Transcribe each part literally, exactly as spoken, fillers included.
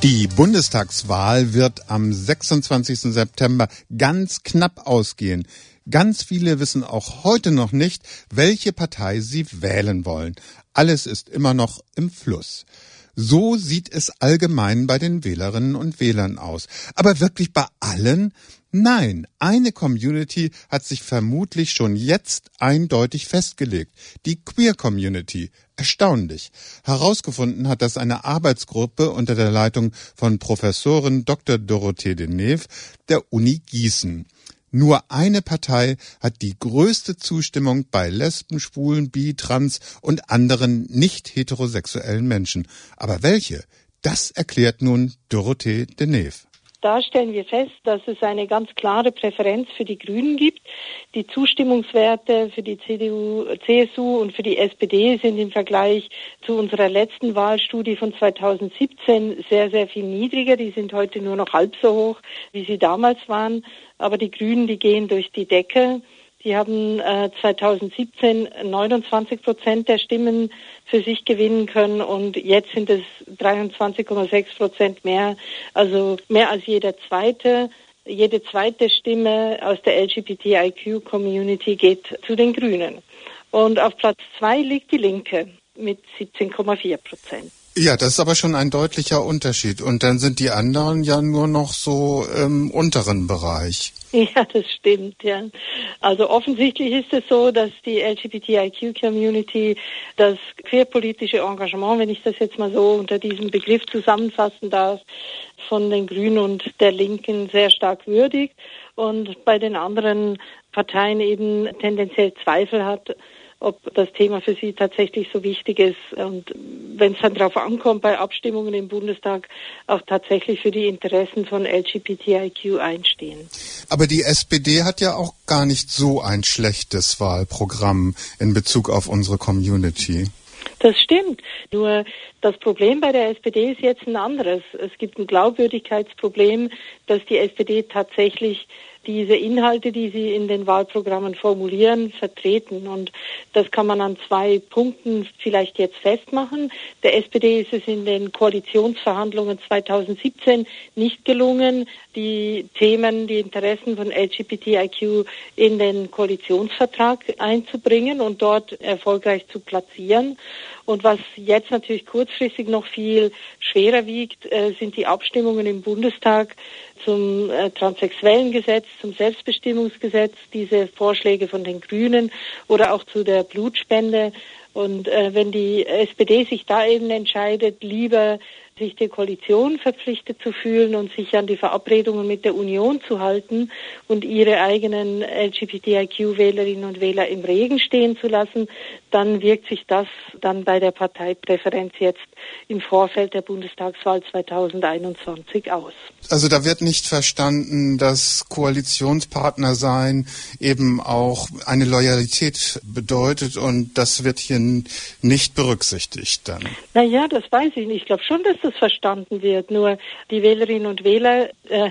Die Bundestagswahl wird am sechsundzwanzigsten September ganz knapp ausgehen. Ganz viele wissen auch heute noch nicht, welche Partei sie wählen wollen. Alles ist immer noch im Fluss. So sieht es allgemein bei den Wählerinnen und Wählern aus. Aber wirklich bei allen? Nein, eine Community hat sich vermutlich schon jetzt eindeutig festgelegt. Die Queer Community. Erstaunlich. Herausgefunden hat das eine Arbeitsgruppe unter der Leitung von Professorin Doktor Dorothee Deneve der Uni Gießen. Nur eine Partei hat die größte Zustimmung bei Lesben, Schwulen, Bi, Trans und anderen nicht heterosexuellen Menschen. Aber welche? Das erklärt nun Dorothee Deneve. Da stellen wir fest, dass es eine ganz klare Präferenz für die Grünen gibt. Die Zustimmungswerte für die C D U, C S U und für die S P D sind im Vergleich zu unserer letzten Wahlstudie von zweitausendsiebzehn sehr, sehr viel niedriger. Die sind heute nur noch halb so hoch, wie sie damals waren. Aber die Grünen, die gehen durch die Decke. Die haben äh, zweitausendsiebzehn neunundzwanzig Prozent der Stimmen für sich gewinnen können und jetzt sind es dreiundzwanzig Komma sechs Prozent mehr, also mehr als jeder zweite. Jede zweite Stimme aus der L G B T I Q-Community geht zu den Grünen. Und auf Platz zwei liegt die Linke mit siebzehn Komma vier Prozent. Ja, das ist aber schon ein deutlicher Unterschied. Und dann sind die anderen ja nur noch so im unteren Bereich. Ja, das stimmt, ja. Also offensichtlich ist es so, dass die L G B T I Q-Community das queerpolitische Engagement, wenn ich das jetzt mal so unter diesem Begriff zusammenfassen darf, von den Grünen und der Linken sehr stark würdigt und bei den anderen Parteien eben tendenziell Zweifel hat, ob das Thema für sie tatsächlich so wichtig ist und wenn es dann darauf ankommt, bei Abstimmungen im Bundestag auch tatsächlich für die Interessen von L G B T I Q einstehen. Aber die S P D hat ja auch gar nicht so ein schlechtes Wahlprogramm in Bezug auf unsere Community. Das stimmt. Nur das Problem bei der S P D ist jetzt ein anderes. Es gibt ein Glaubwürdigkeitsproblem, dass die S P D tatsächlich diese Inhalte, die sie in den Wahlprogrammen formulieren, vertreten. Und das kann man an zwei Punkten vielleicht jetzt festmachen. Der S P D ist es in den Koalitionsverhandlungen zweitausendsiebzehn nicht gelungen, die Themen, die Interessen von L G B T I Q in den Koalitionsvertrag einzubringen und dort erfolgreich zu platzieren. Und was jetzt natürlich kurzfristig noch viel schwerer wiegt, äh, sind die Abstimmungen im Bundestag zum äh, Transsexuellengesetz, zum Selbstbestimmungsgesetz, diese Vorschläge von den Grünen oder auch zu der Blutspende. Und äh, wenn die S P D sich da eben entscheidet, lieber sich der Koalition verpflichtet zu fühlen und sich an die Verabredungen mit der Union zu halten und ihre eigenen L G B T I Q-Wählerinnen und Wähler im Regen stehen zu lassen, dann wirkt sich das dann bei der Parteipräferenz jetzt im Vorfeld der Bundestagswahl zweitausendeinundzwanzig aus. Also da wird nicht verstanden, dass Koalitionspartner sein eben auch eine Loyalität bedeutet und das wird hier nicht berücksichtigt dann. Naja, das weiß ich nicht. Ich glaube schon, dass das verstanden wird. Nur die Wählerinnen und Wähler äh,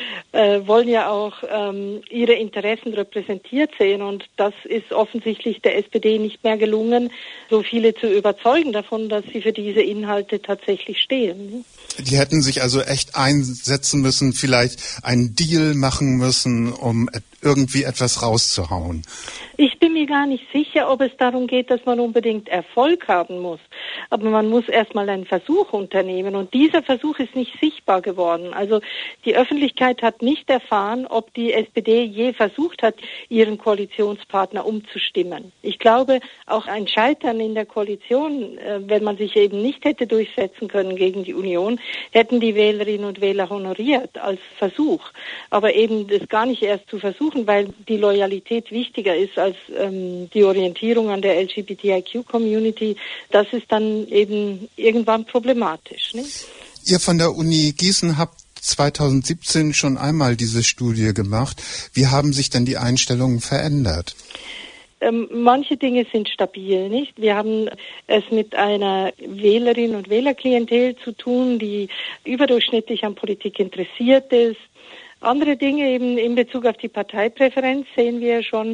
äh, wollen ja auch ähm, ihre Interessen repräsentiert sehen und das ist offensichtlich der S P D nicht mehr gelungen, so viele zu überzeugen davon, dass sie für diese Inhalte tatsächlich stehen. Die hätten sich also echt einsetzen müssen, vielleicht einen Deal machen müssen, um irgendwie etwas rauszuhauen. Ich bin mir gar nicht sicher, ob es darum geht, dass man unbedingt Erfolg haben muss. Aber man muss erstmal einen Versuch unternehmen und dieser Versuch ist nicht sichtbar geworden. Also die Öffentlichkeit hat nicht erfahren, ob die S P D je versucht hat, ihren Koalitionspartner umzustimmen. Ich glaube, auch ein Scheitern in der Koalition, wenn man sich eben nicht hätte durchsetzen können gegen die Union, hätten die Wählerinnen und Wähler honoriert als Versuch. Aber eben das gar nicht erst zu versuchen, weil die Loyalität wichtiger ist als ähm, die Orientierung an der L G B T I Q-Community, das ist dann eben irgendwann problematisch. Nicht? Ihr von der Uni Gießen habt zweitausendsiebzehn schon einmal diese Studie gemacht. Wie haben sich denn die Einstellungen verändert? Ähm, manche Dinge sind stabil, nicht? Wir haben es mit einer Wählerin- und Wählerklientel zu tun, die überdurchschnittlich an Politik interessiert ist. Andere Dinge eben in Bezug auf die Parteipräferenz sehen wir schon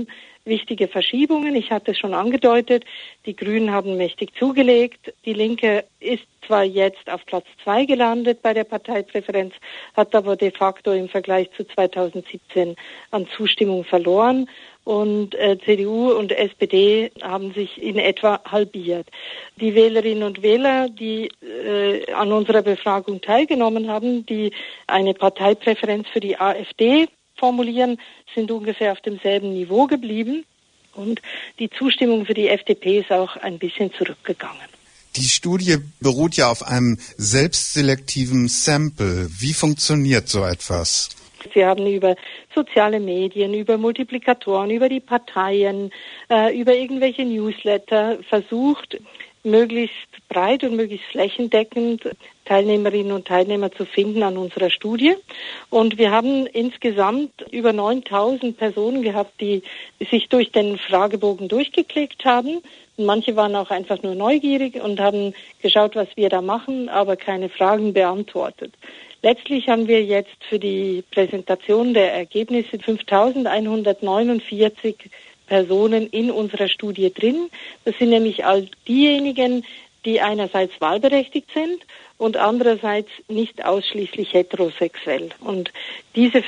wichtige Verschiebungen. Ich hatte es schon angedeutet, die Grünen haben mächtig zugelegt. Die Linke ist zwar jetzt auf Platz zwei gelandet bei der Parteipräferenz, hat aber de facto im Vergleich zu zweitausendsiebzehn an Zustimmung verloren. Und äh, C D U und S P D haben sich in etwa halbiert. Die Wählerinnen und Wähler, die äh, an unserer Befragung teilgenommen haben, die eine Parteipräferenz für die AfD formulieren, sind ungefähr auf demselben Niveau geblieben. Und die Zustimmung für die F D P ist auch ein bisschen zurückgegangen. Die Studie beruht ja auf einem selbstselektiven Sample. Wie funktioniert so etwas? Wir haben über soziale Medien, über Multiplikatoren, über die Parteien, äh, über irgendwelche Newsletter versucht, möglichst breit und möglichst flächendeckend Teilnehmerinnen und Teilnehmer zu finden an unserer Studie. Und wir haben insgesamt über neuntausend Personen gehabt, die sich durch den Fragebogen durchgeklickt haben. Und manche waren auch einfach nur neugierig und haben geschaut, was wir da machen, aber keine Fragen beantwortet. Letztlich haben wir jetzt für die Präsentation der Ergebnisse fünftausendeinhundertneunundvierzig Personen in unserer Studie drin. Das sind nämlich all diejenigen, die einerseits wahlberechtigt sind und andererseits nicht ausschließlich heterosexuell. Und diese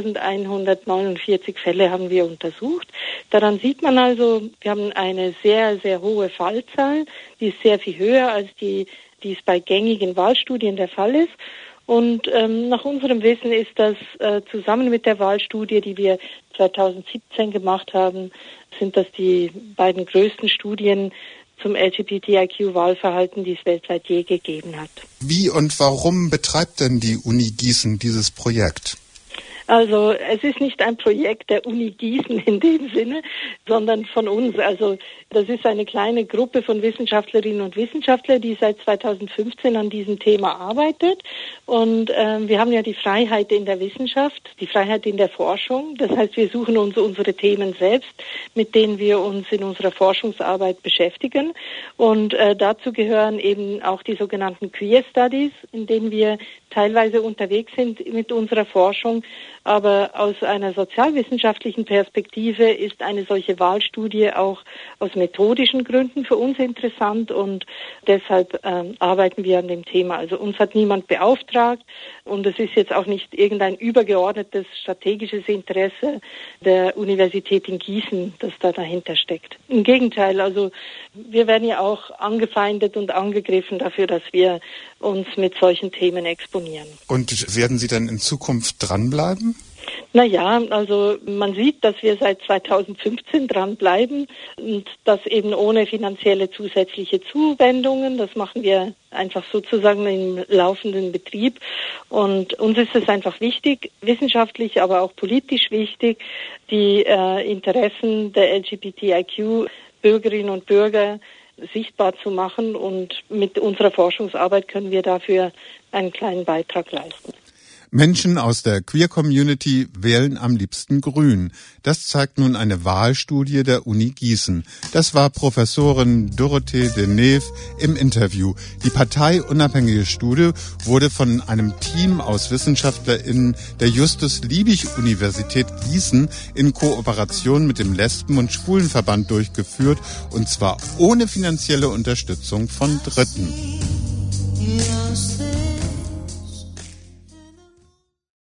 fünftausendeinhundertneunundvierzig Fälle haben wir untersucht. Daran sieht man also, wir haben eine sehr, sehr hohe Fallzahl, die ist sehr viel höher als die, die es bei gängigen Wahlstudien der Fall ist. Und ähm, nach unserem Wissen ist das äh, zusammen mit der Wahlstudie, die wir zweitausendsiebzehn gemacht haben, sind das die beiden größten Studien zum L G B T I Q-Wahlverhalten, die es weltweit je gegeben hat. Wie und warum betreibt denn die Uni Gießen dieses Projekt? Also es ist nicht ein Projekt der Uni Gießen in dem Sinne, sondern von uns. Also das ist eine kleine Gruppe von Wissenschaftlerinnen und Wissenschaftlern, die seit zweitausendfünfzehn an diesem Thema arbeitet. Und äh, wir haben ja die Freiheit in der Wissenschaft, die Freiheit in der Forschung. Das heißt, wir suchen uns unsere Themen selbst, mit denen wir uns in unserer Forschungsarbeit beschäftigen. Und äh, dazu gehören eben auch die sogenannten Queer Studies, in denen wir teilweise unterwegs sind mit unserer Forschung. Aber aus einer sozialwissenschaftlichen Perspektive ist eine solche Wahlstudie auch aus methodischen Gründen für uns interessant und deshalb ähm, arbeiten wir an dem Thema. Also uns hat niemand beauftragt und es ist jetzt auch nicht irgendein übergeordnetes strategisches Interesse der Universität in Gießen, das da dahinter steckt. Im Gegenteil, also wir werden ja auch angefeindet und angegriffen dafür, dass wir uns mit solchen Themen exponieren. Und werden Sie dann in Zukunft dranbleiben? Naja, also man sieht, dass wir seit zweitausendfünfzehn dranbleiben und das eben ohne finanzielle zusätzliche Zuwendungen. Das machen wir einfach sozusagen im laufenden Betrieb. Und uns ist es einfach wichtig, wissenschaftlich, aber auch politisch wichtig, die äh, Interessen der L G B T I Q-Bürgerinnen und Bürger sichtbar zu machen. Und mit unserer Forschungsarbeit können wir dafür einen kleinen Beitrag leisten. Menschen aus der Queer-Community wählen am liebsten grün. Das zeigt nun eine Wahlstudie der Uni Gießen. Das war Professorin Dorothee Deneve im Interview. Die parteiunabhängige Studie wurde von einem Team aus WissenschaftlerInnen der Justus-Liebig-Universität Gießen in Kooperation mit dem Lesben- und Schwulenverband durchgeführt, und zwar ohne finanzielle Unterstützung von Dritten.